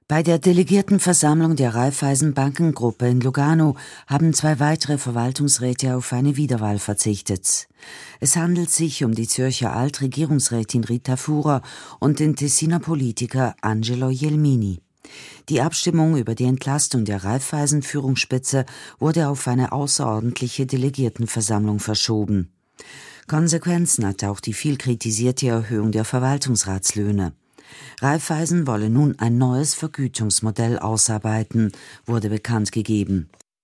Bei der Delegiertenversammlung der Raiffeisen-Bankengruppe in Lugano haben 2 weitere Verwaltungsräte auf eine Wiederwahl verzichtet. Es handelt sich um die Zürcher Altregierungsrätin Rita Fuhrer und den Tessiner Politiker Angelo Jelmini. Die Abstimmung über die Entlastung der Raiffeisen-Führungsspitze wurde auf eine außerordentliche Delegiertenversammlung verschoben. Konsequenzen hatte auch die viel kritisierte Erhöhung der Verwaltungsratslöhne. Raiffeisen wolle nun ein neues Vergütungsmodell ausarbeiten, wurde bekannt gegeben.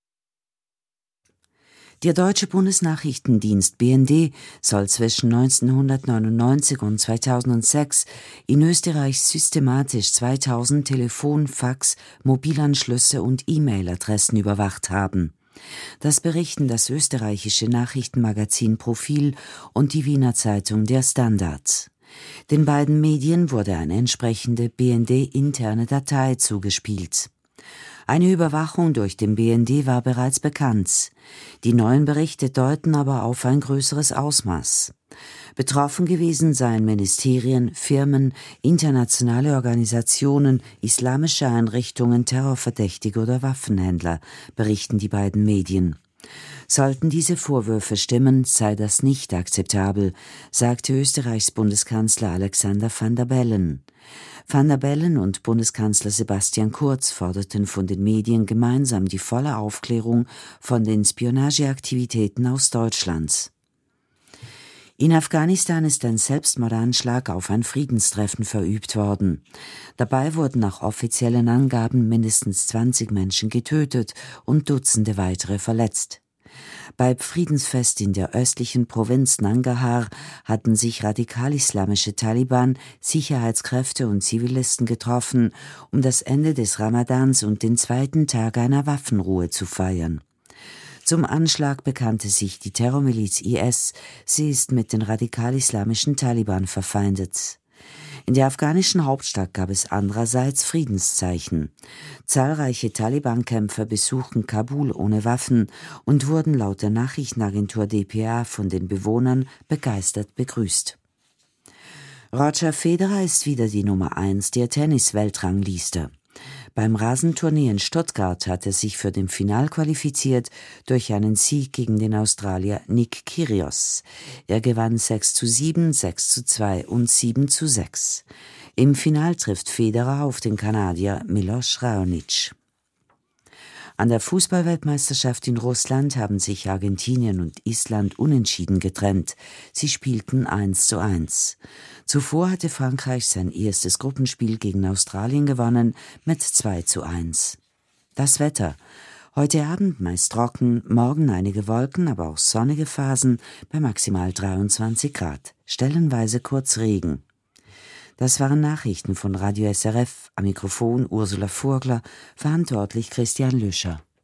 Der deutsche Bundesnachrichtendienst BND soll zwischen 1999 und 2006 in Österreich systematisch 2000 Telefon-, Fax-, Mobilanschlüsse und E-Mail-Adressen überwacht haben. Das berichten das österreichische Nachrichtenmagazin Profil und die Wiener Zeitung Der Standard. Den beiden Medien wurde eine entsprechende BND-interne Datei zugespielt. Eine Überwachung durch den BND war bereits bekannt. Die neuen Berichte deuten aber auf ein größeres Ausmaß. Betroffen gewesen seien Ministerien, Firmen, internationale Organisationen, islamische Einrichtungen, Terrorverdächtige oder Waffenhändler, berichten die beiden Medien. Sollten diese Vorwürfe stimmen, sei das nicht akzeptabel, sagte Österreichs Bundeskanzler Alexander Van der Bellen. Van der Bellen und Bundeskanzler Sebastian Kurz forderten von den Medien gemeinsam die volle Aufklärung von den Spionageaktivitäten aus Deutschland. In Afghanistan ist ein Selbstmordanschlag auf ein Friedenstreffen verübt worden. Dabei wurden nach offiziellen Angaben mindestens 20 Menschen getötet und Dutzende weitere verletzt. Beim Friedensfest in der östlichen Provinz Nangarhar hatten sich radikal-islamische Taliban, Sicherheitskräfte und Zivilisten getroffen, um das Ende des Ramadans und den zweiten Tag einer Waffenruhe zu feiern. Zum Anschlag bekannte sich die Terrormiliz IS, sie ist mit den radikal-islamischen Taliban verfeindet. In der afghanischen Hauptstadt gab es andererseits Friedenszeichen. Zahlreiche Taliban-Kämpfer besuchten Kabul ohne Waffen und wurden laut der Nachrichtenagentur dpa von den Bewohnern begeistert begrüßt. Roger Federer ist wieder die Nummer 1 der Tennis-Weltrangliste. Beim Rasenturnier in Stuttgart hat er sich für den Final qualifiziert durch einen Sieg gegen den Australier Nick Kyrgios. Er gewann 6:7, 6:2 und 7:6. Im Final trifft Federer auf den Kanadier Milos Raonic. An der Fußballweltmeisterschaft in Russland haben sich Argentinien und Island unentschieden getrennt. Sie spielten 1:1. Zuvor hatte Frankreich sein erstes Gruppenspiel gegen Australien gewonnen mit 2:1. Das Wetter. Heute Abend meist trocken, morgen einige Wolken, aber auch sonnige Phasen bei maximal 23 Grad. Stellenweise kurz Regen. Das waren Nachrichten von Radio SRF, am Mikrofon Ursula Vogler, verantwortlich Christian Lüscher.